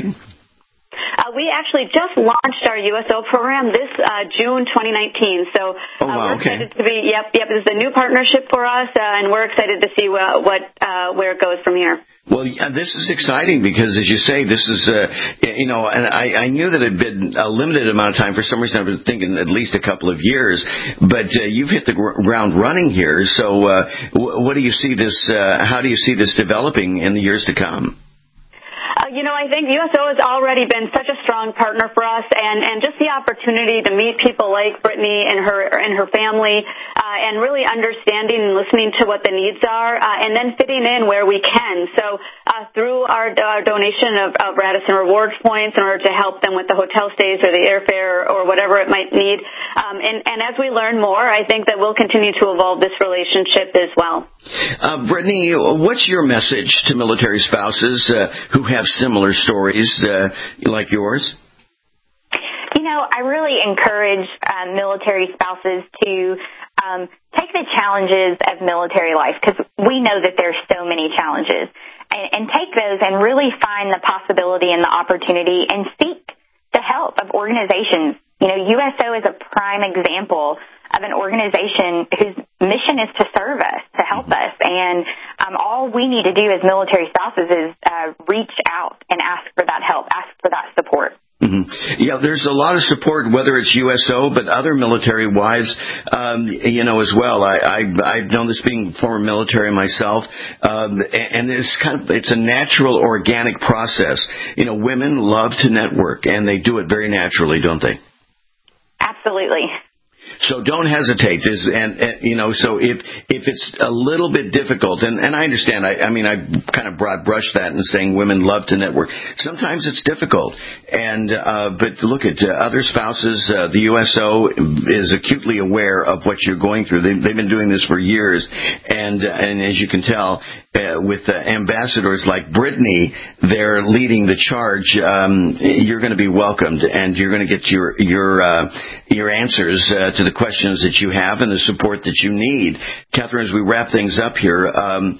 Uh, we actually just launched our U S O program this uh, June twenty nineteen. So uh, oh, wow, we're okay. excited to be, yep, yep, this is a new partnership for us, uh, and we're excited to see uh, what uh, where it goes from here. Well, yeah, this is exciting because, as you say, this is, uh, you know, and I, I knew that it had been a limited amount of time. For some reason, I was thinking at least a couple of years. But uh, you've hit the ground running here. So uh, what do you see this, uh, how do you see this developing in the years to come? Uh, you know, I think U S O has already been such a strong partner for us, and, and just the opportunity to meet people like Brittany and her and her family, uh, and really understanding and listening to what the needs are, uh, and then fitting in where we can. So uh, through our, our donation of, of Radisson Rewards points in order to help them with the hotel stays or the airfare or whatever it might need. Um, and, and as we learn more, I think that we'll continue to evolve this relationship as well. Uh, Brittany, what's your message to military spouses uh, who have similar stories uh, like yours? You know, I really encourage uh, military spouses to um, take the challenges of military life because we know that there's so many challenges. and, and take those and really find the possibility and the opportunity and seek the help of organizations. You know, U S O is a prime example of an organization whose mission is to serve us, to help us. And um, all we need to do as military spouses is uh, reach out and ask for that help, ask for that support. Mm-hmm. Yeah, there's a lot of support, whether it's U S O, but other military wives, um, you know, as well. I, I, I've known this being former military myself, um, and it's kind of, it's a natural, organic process. You know, women love to network, and they do it very naturally, don't they? Absolutely. So don't hesitate. This, and, and you know, so if if it's a little bit difficult, and, and I understand. I, I mean, I kind of broad brushed that in saying women love to network. Sometimes it's difficult, and uh, but look at uh, other spouses. Uh, the U S O is acutely aware of what you're going through. They, they've been doing this for years, and uh, and as you can tell. Uh, with uh, ambassadors like Brittany, they're leading the charge. Um, you're going to be welcomed, and you're going to get your your uh, your answers uh, to the questions that you have and the support that you need. Catherine, as we wrap things up here, um,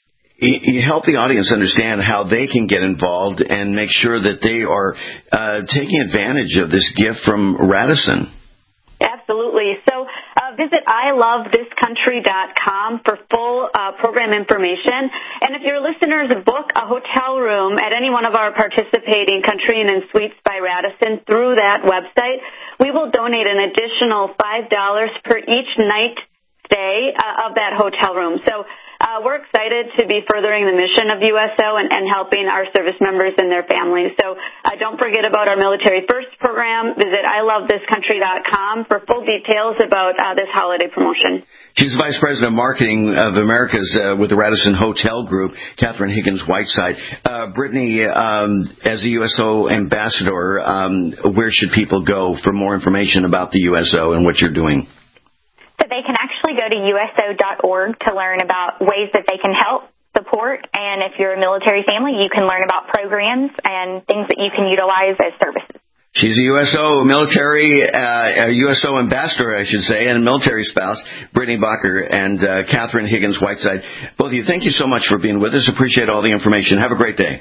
you help the audience understand how they can get involved and make sure that they are uh, taking advantage of this gift from Radisson. Absolutely. So uh, visit I love this country dot com for full uh, program information. And if your listeners book a hotel room at any one of our participating Country Inn and Suites by Radisson through that website, we will donate an additional five dollars per each night stay uh, of that hotel room. So uh, we're excited to be furthering the mission of U S O and, and helping our service members and their families. So uh, don't forget about our Military First program. Visit I love this country dot com for full details about uh, this holiday promotion. She's the Vice President of Marketing of Americas uh, with the Radisson Hotel Group, Catherine Higgins-Whiteside. Uh, Brittany, um, as a U S O ambassador, um, where should people go for more information about the U S O and what you're doing? So they can actually go to U S O dot org to learn about ways that they can help, support, and if you're a military family, you can learn about programs and things that you can utilize as services. She's a U S O military, uh, a U S O ambassador, I should say, and a military spouse, Brittany Bacher and uh, Catherine Higgins-Whiteside. Both of you, thank you so much for being with us. Appreciate all the information. Have a great day.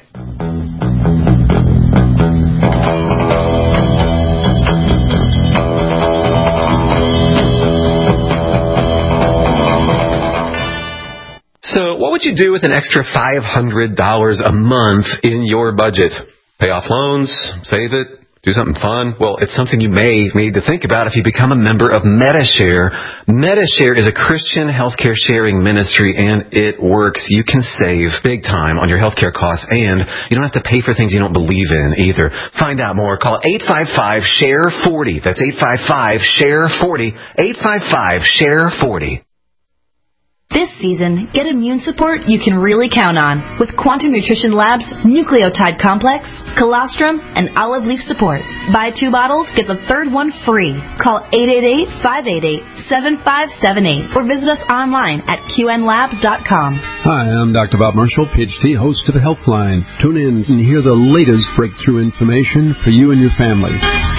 So what would you do with an extra five hundred dollars a month in your budget? Pay off loans, save it, do something fun? Well, it's something you may need to think about if you become a member of Medi-Share. Medi-Share is a Christian healthcare sharing ministry, and it works. You can save big time on your healthcare costs, and you don't have to pay for things you don't believe in either. Find out more. Call eight five five, S H A R E forty. That's eight five five, S H A R E forty. eight five five, S H A R E forty. This season, get immune support you can really count on with Quantum Nutrition Labs Nucleotide Complex, Colostrum, and Olive Leaf Support. Buy two bottles, get the third one free. Call eight eight eight, five eight eight, seven five seven eight or visit us online at Q N labs dot com. Hi, I'm Doctor Bob Marshall, P H D, host of the Healthline. Tune in and hear the latest breakthrough information for you and your family.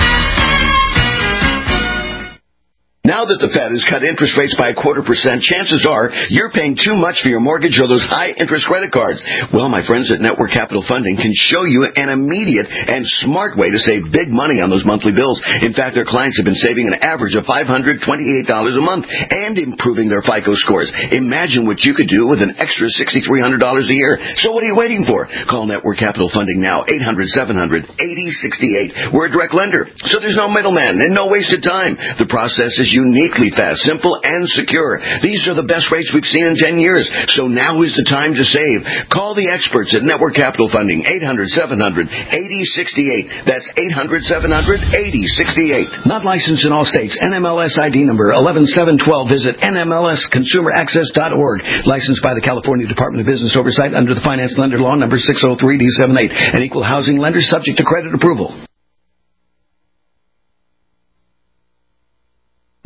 Now that the Fed has cut interest rates by a quarter percent, chances are you're paying too much for your mortgage or those high-interest credit cards. Well, my friends at Network Capital Funding can show you an immediate and smart way to save big money on those monthly bills. In fact, their clients have been saving an average of five hundred twenty-eight dollars a month and improving their FICO scores. Imagine what you could do with an extra six thousand three hundred dollars a year. So what are you waiting for? Call Network Capital Funding now, eight hundred, seven hundred, eighty sixty-eight. We're a direct lender, so there's no middleman and no wasted time. The process is uniquely fast, simple, and secure. These are the best rates we've seen in ten years, so now is the time to save. Call the experts at Network Capital Funding, eight hundred, seven hundred, eighty sixty-eight. That's eight hundred, seven hundred, eighty sixty-eight. Not licensed in all states. N M L S I D number eleven seven twelve. Visit N M L S consumer access dot org. Licensed by the California Department of Business Oversight under the Finance Lender Law number six oh three D seventy-eight. An equal housing lender subject to credit approval.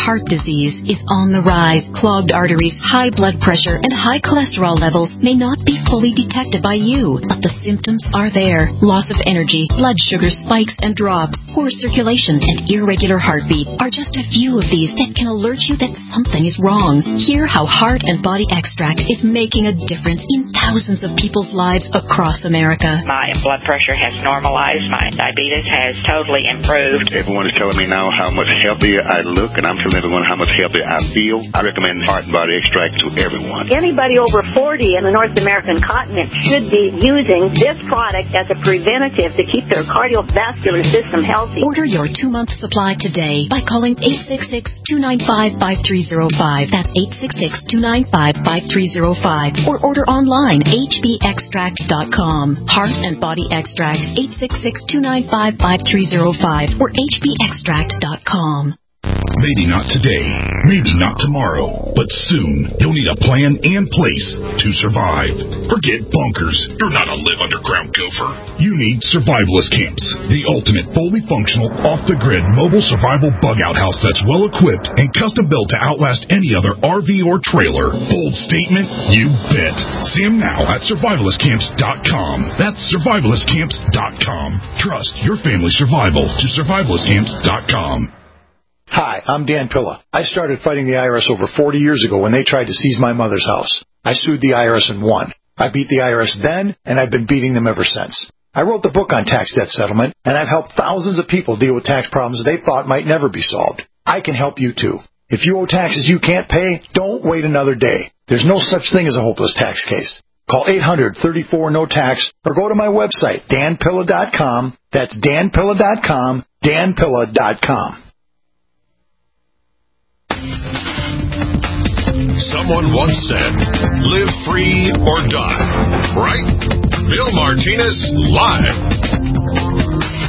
heart disease is on the rise. Clogged arteries, high blood pressure, and high cholesterol levels may not be fully detected by you, but the symptoms are there. Loss of energy, blood sugar spikes and drops, poor circulation, and irregular heartbeat are just a few of these that can alert you that something is wrong. Hear how Heart and Body Extract is making a difference in thousands of people's lives across America. My blood pressure has normalized. My diabetes has totally improved. Everyone is telling me now how much healthier I look, and I'm telling everyone how much healthier I feel. I recommend Heart and Body Extract to everyone. Anybody over forty in the North American continent should be using this product as a preventative to keep their cardiovascular system healthy. Order your two-month supply today by calling eight six six, two nine five, five three zero five. That's eight six six, two nine five, five three zero five. Or order online, h b extract dot com. Heart and Body Extract, eight six six, two nine five, five three zero five or h b extract dot com. Maybe not today, maybe not tomorrow, but soon you'll need a plan and place to survive. Forget bunkers. You're not a live underground gopher. You need survivalist camps, the ultimate fully functional, off-the-grid mobile survival bug-out house that's well-equipped and custom-built to outlast any other R V or trailer. Bold statement? You bet. See them now at survivalist camps dot com. That's survivalist camps dot com. Trust your family's survival to survivalist camps dot com. Hi, I'm Dan Pilla. I started fighting the I R S over forty years ago when they tried to seize my mother's house. I sued the I R S and won. I beat the I R S then, and I've been beating them ever since. I wrote the book on tax debt settlement, and I've helped thousands of people deal with tax problems they thought might never be solved. I can help you too. If you owe taxes you can't pay, don't wait another day. There's no such thing as a hopeless tax case. Call eight hundred, thirty-four, no tax or go to my website, dan pilla dot com. That's dan pilla dot com, dan pilla dot com. Someone once said, live free or die, right? Bill Martinez, live.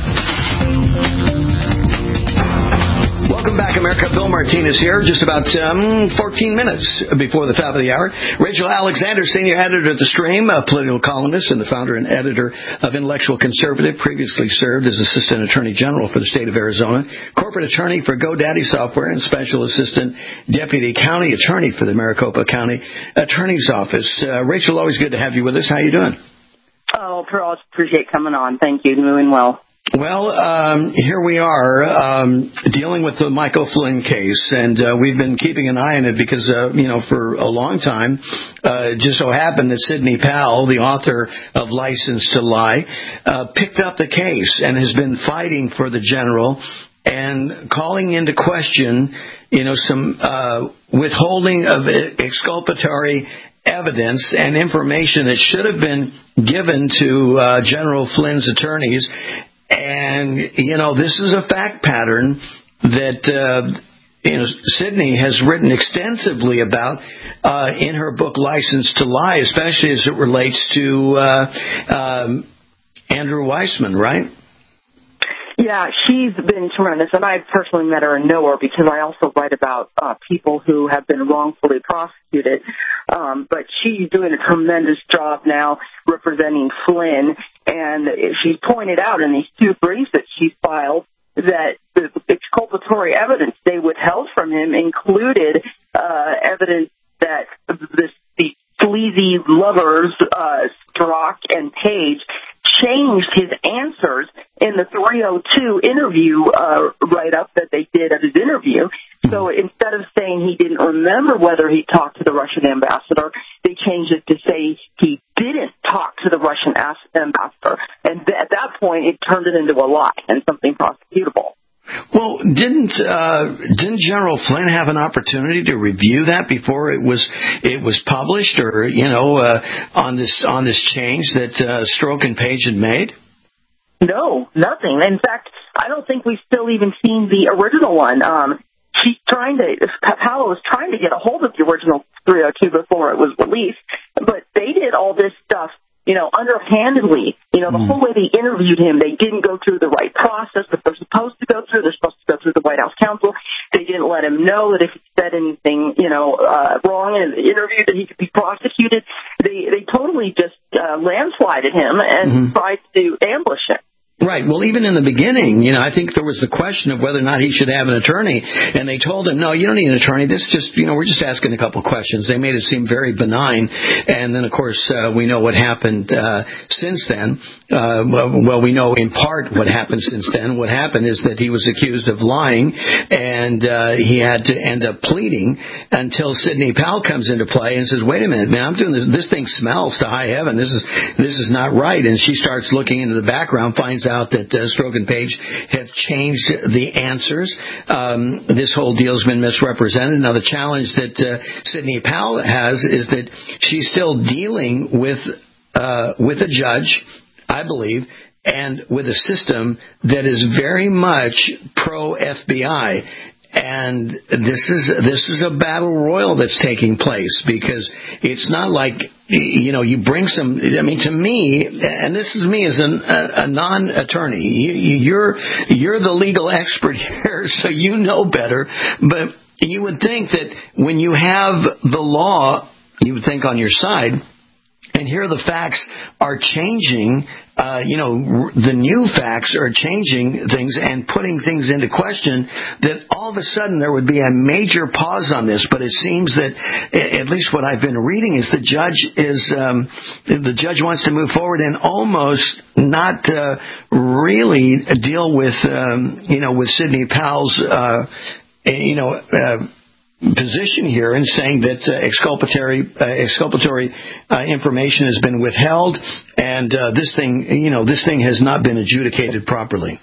Welcome back, America. Bill Martinez here, just about um, fourteen minutes before the top of the hour. Rachel Alexander, senior editor at The Stream, a political columnist and the founder and editor of Intellectual Conservative, previously served as Assistant Attorney General for the state of Arizona, corporate attorney for GoDaddy Software, and Special Assistant Deputy County Attorney for the Maricopa County Attorney's Office. Uh, Rachel, always good to have you with us. How you doing? Oh, I appreciate coming on. Thank you. Doing well. Well, um, here we are um, dealing with the Michael Flynn case, and uh, we've been keeping an eye on it because, uh, you know, for a long time, uh, it just so happened that Sidney Powell, the author of License to Lie, uh, picked up the case and has been fighting for the general and calling into question, you know, some uh, withholding of exculpatory evidence and information that should have been given to uh, General Flynn's attorneys. And, you know, this is a fact pattern that, uh, you know, Sidney has written extensively about uh, in her book License to Lie, especially as it relates to uh, um, Andrew Weissman, right? Yeah, she's been tremendous, and I personally met her and know her because I also write about uh, people who have been wrongfully prosecuted. Um, but she's doing a tremendous job now representing Flynn, and she's pointed out in these two briefs that she's filed that the exculpatory evidence they withheld from him included uh, evidence that this, the sleazy lovers, uh, Strzok and Page, changed his answers in the three oh two interview uh, write-up that they did of his interview. So instead of saying he didn't remember whether he talked to the Russian ambassador, they changed it to say he didn't talk to the Russian ambassador. And th- at that point, it turned it into a lie and something prosecutable. Well, didn't uh, didn't General Flynn have an opportunity to review that before it was it was published, or you know, uh, on this on this change that uh, Strzok and Page had made? No, nothing. In fact, I don't think we've still even seen the original one. Um, she's trying to Powell was trying to get a hold of the original three oh two before it was released, but they did all this stuff, you know, underhandedly. You know, the mm. whole way they interviewed him, they didn't go through the right process that they're supposed to go through. They're supposed to go through the White House counsel. They didn't let him know that if he said anything, you know, uh, wrong in the interview that he could be prosecuted. They they totally just uh, landslided him and mm-hmm. tried to ambush him. Right. Well, even in the beginning, you know, I think there was the question of whether or not he should have an attorney, and they told him, no, you don't need an attorney. This is just, you know, we're just asking a couple questions. They made it seem very benign, and then, of course, uh, we know what happened uh, since then. Uh, well, well, we know in part what happened since then. What happened is that he was accused of lying, and uh, he had to end up pleading until Sidney Powell comes into play and says, wait a minute, man, I'm doing this. This thing smells to high heaven. This is this is not right. And she starts looking into the background, finds out that uh, Strzok and Page have changed the answers. Um, this whole deal's been misrepresented. Now, the challenge that uh, Sidney Powell has is that she's still dealing with uh, with a judge, I believe, and with a system that is very much pro-F B I. And this is this is a battle royal that's taking place, because it's not like, you know, you bring some. I mean, to me, and this is me as an, a, a non-attorney, you, you're you're the legal expert here, so you know better. But you would think that when you have the law, you would think on your side. And here the facts are changing, uh, you know, the new facts are changing things and putting things into question, that all of a sudden there would be a major pause on this. But it seems that, at least what I've been reading, is the judge is, um, the judge wants to move forward and almost not uh, really deal with, um, you know, with Sidney Powell's, uh, you know, uh, position here in saying that uh, exculpatory uh, exculpatory uh, information has been withheld, and uh, this thing, you know, this thing has not been adjudicated properly.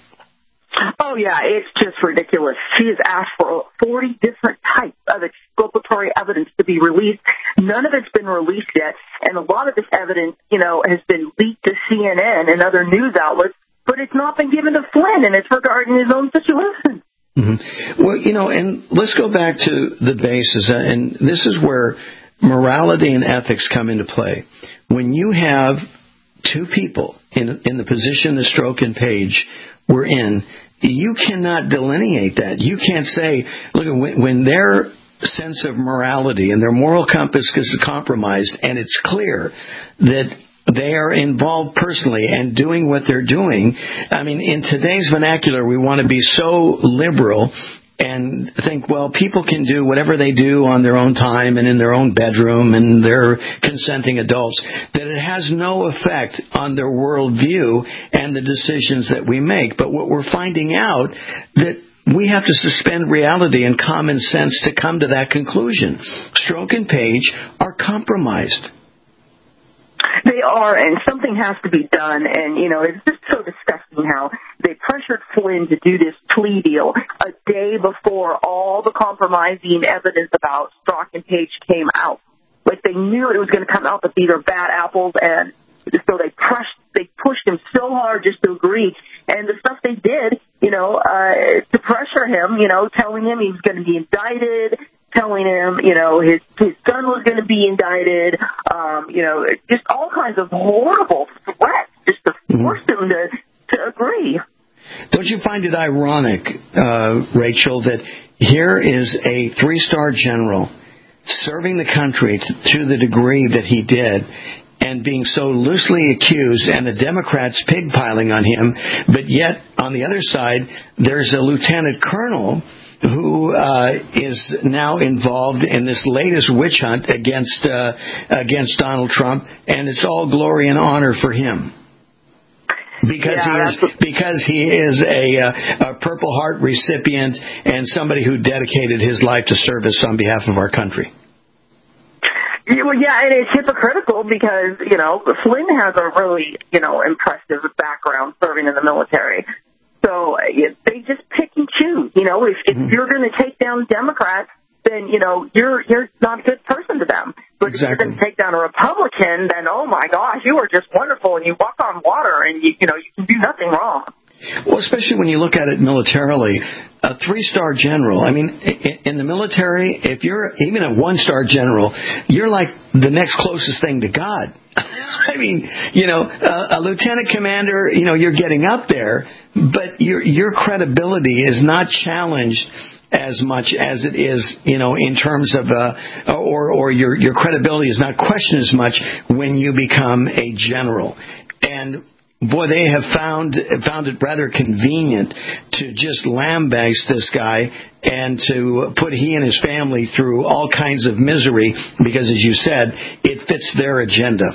Oh yeah, it's just ridiculous. She has asked for forty different types of exculpatory evidence to be released. None of it's been released yet, and a lot of this evidence, you know, has been leaked to C N N and other news outlets, but it's not been given to Flynn, and it's regarding his own situation. Mm-hmm. Well, you know, and let's go back to the basis, uh, and this is where morality and ethics come into play. When you have two people in in the position that Strzok and Page were in, you cannot delineate that. You can't say, look, when, when their sense of morality and their moral compass is compromised, and it's clear that they are involved personally and doing what they're doing. I mean, in today's vernacular, we want to be so liberal and think, well, people can do whatever they do on their own time and in their own bedroom, and they're consenting adults, that it has no effect on their worldview and the decisions that we make. But what we're finding out, that we have to suspend reality and common sense to come to that conclusion. Strzok and Page are compromised. They are, and something has to be done. And, you know, it's just so disgusting how they pressured Flynn to do this plea deal a day before all the compromising evidence about Strzok and Page came out. Like, they knew it was going to come out that these are bad apples, and so they pushed, they pushed him so hard just to agree. And the stuff they did, you know, uh, to pressure him, you know, telling him he was going to be indicted, telling him, you know, his his son was going to be indicted, um, you know, just all kinds of horrible threats just to force him to, to agree. Don't you find it ironic, uh, Rachel, that here is a three-star general serving the country to, to the degree that he did, and being so loosely accused, and the Democrats pigpiling on him, but yet, on the other side, there's a lieutenant colonel who uh, is now involved in this latest witch hunt against uh, against Donald Trump, and it's all glory and honor for him. Because yeah, he is because he is a, uh, a Purple Heart recipient and somebody who dedicated his life to service on behalf of our country. Well, yeah, and it's hypocritical because, you know, Flynn has a really, you know, impressive background serving in the military. So uh, they just pick and choose. You know, if, if mm-hmm. you're going to take down Democrats, then, you know, you're you're not a good person to them. But exactly. if you're going to take down a Republican, then, oh, my gosh, you are just wonderful, and you walk on water, and, you, you know, you can do nothing wrong. Well, especially when you look at it militarily, a three-star general, I mean, in the military, if you're even a one-star general, you're like the next closest thing to God. I mean, you know, a, a lieutenant commander, you know, you're getting up there, but your your credibility is not challenged as much as it is, you know, in terms of, uh, or or your your credibility is not questioned as much when you become a general. And boy, they have found found it rather convenient to just lambaste this guy and to put he and his family through all kinds of misery because, as you said, it fits their agenda.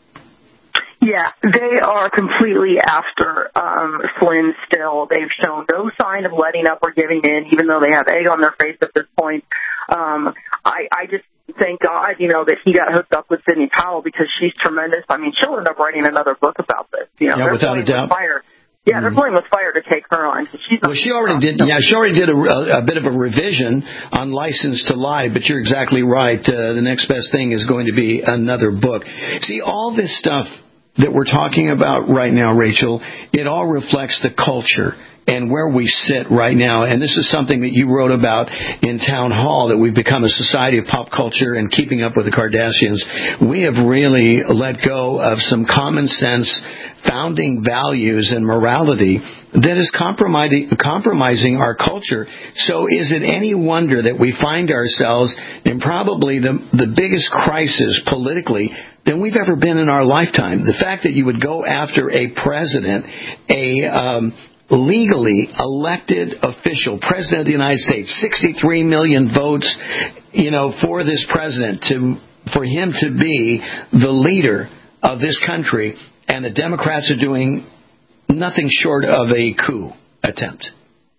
Yeah, they are completely after um, Flynn still. They've shown no sign of letting up or giving in, even though they have egg on their face at this point. Um, I, I just thank God, you know, that he got hooked up with Sidney Powell because she's tremendous. I mean, she'll end up writing another book about this. You know, yeah, without a doubt. Fire. Yeah, they're playing with fire to take her on. She's well, she already did. Yeah, she already did a, a bit of a revision on License to Lie. But you're exactly right. Uh, the next best thing is going to be another book. See, all this stuff that we're talking about right now, Rachel, it all reflects the culture and where we sit right now. And this is something that you wrote about in Town Hall, that we've become a society of pop culture and keeping up with the Kardashians. We have really let go of some common sense founding values and morality that is compromising, compromising our culture. So is it any wonder that we find ourselves in probably the, the biggest crisis politically than we've ever been in our lifetime? The fact that you would go after a president, a um, legally elected official, president of the United States, sixty-three million votes, you know, for this president, to for him to be the leader of this country, and the Democrats are doing nothing short of a coup attempt.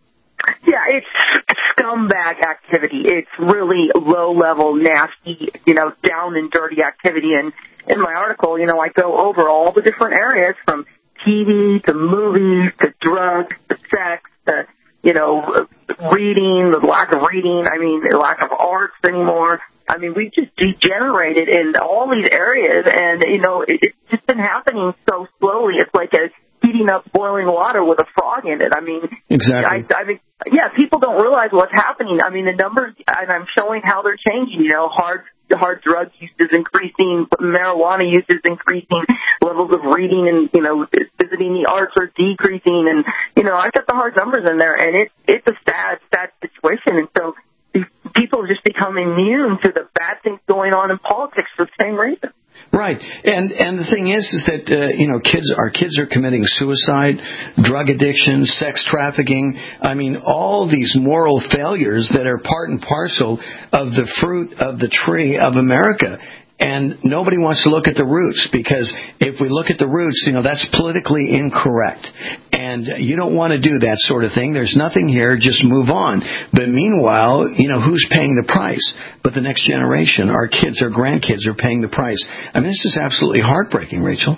Yeah, it's scumbag activity. It's really low-level, nasty, you know, down and dirty activity. And in my article, you know, I go over all the different areas from T V to movies to drugs to sex to, you know, reading, the lack of reading, I mean, the lack of arts anymore. I mean, we've just degenerated in all these areas, and, you know, it, it's just been happening so slowly. It's like a heating up boiling water with a frog in it. I mean, exactly. I, I mean, yeah, people don't realize what's happening. I mean, the numbers, and I'm showing how they're changing. You know, hard hard drug use is increasing, marijuana use is increasing, levels of reading and, you know, visiting the arts are decreasing, and, you know, I've got the hard numbers in there, and it, it's a sad, sad situation. And so people just become immune to the bad things going on in politics for the same reason. Right, and and the thing is, is that uh, you know, kids, our kids are committing suicide, drug addiction, sex trafficking. I mean, all these moral failures that are part and parcel of the fruit of the tree of America. And nobody wants to look at the roots, because if we look at the roots, you know, that's politically incorrect. And you don't want to do that sort of thing. There's nothing here. Just move on. But meanwhile, you know, who's paying the price? But the next generation, our kids, our grandkids are paying the price. I mean, this is absolutely heartbreaking, Rachel.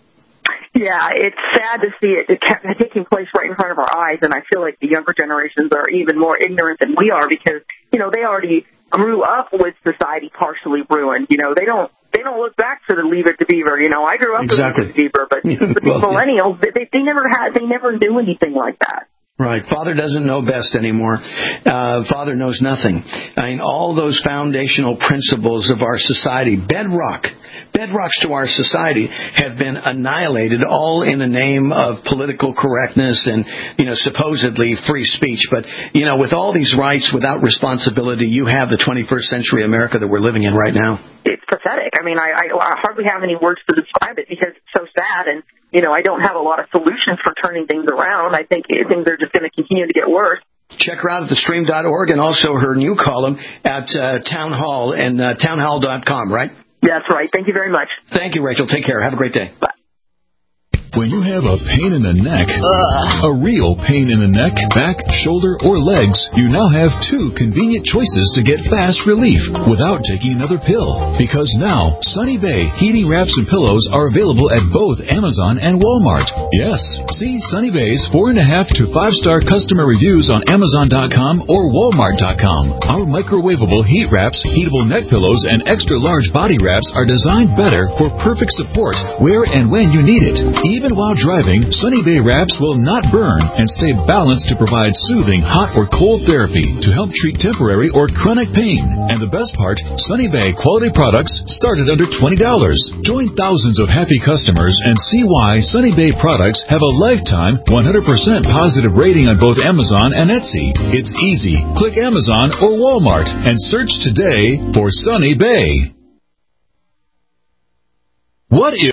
Yeah, it's sad to see it taking place right in front of our eyes, and I feel like the younger generations are even more ignorant than we are, because, you know, they already grew up with society partially ruined. You know, they don't they don't look back to the Leave It to Beaver. You know, I grew up exactly. with Leave It to Beaver, but the well, millennials, they, they never had, they never knew anything like that. Right. Father doesn't know best anymore. Uh, Father knows nothing. I mean, all those foundational principles of our society, bedrock, bedrocks to our society, have been annihilated, all in the name of political correctness and, you know, supposedly free speech. But, you know, with all these rights without responsibility, you have the twenty-first century America that we're living in right now. It's pathetic. I mean, I, I hardly have any words to describe it, because it's so sad, and, you know, I don't have a lot of solutions for turning things around. I think things are just going to continue to get worse. Check her out at the stream dot org, and also her new column at uh, Town Hall and uh, town hall dot com, right? That's right. Thank you very much. Thank you, Rachel. Take care. Have a great day. Bye. When you have a pain in the neck, Ugh. a real pain in the neck, back, shoulder, or legs, you now have two convenient choices to get fast relief without taking another pill. Because now, Sunny Bay heating wraps and pillows are available at both Amazon and Walmart. Yes, see Sunny Bay's four and a half to five star customer reviews on Amazon dot com or Walmart dot com. Our microwavable heat wraps, heatable neck pillows, and extra large body wraps are designed better for perfect support where and when you need it. Even Even while driving, Sunny Bay wraps will not burn and stay balanced to provide soothing hot or cold therapy to help treat temporary or chronic pain. And the best part, Sunny Bay quality products start at under twenty dollars. Join thousands of happy customers and see why Sunny Bay products have a lifetime one hundred percent positive rating on both Amazon and Etsy. It's easy. Click Amazon or Walmart and search today for Sunny Bay. What if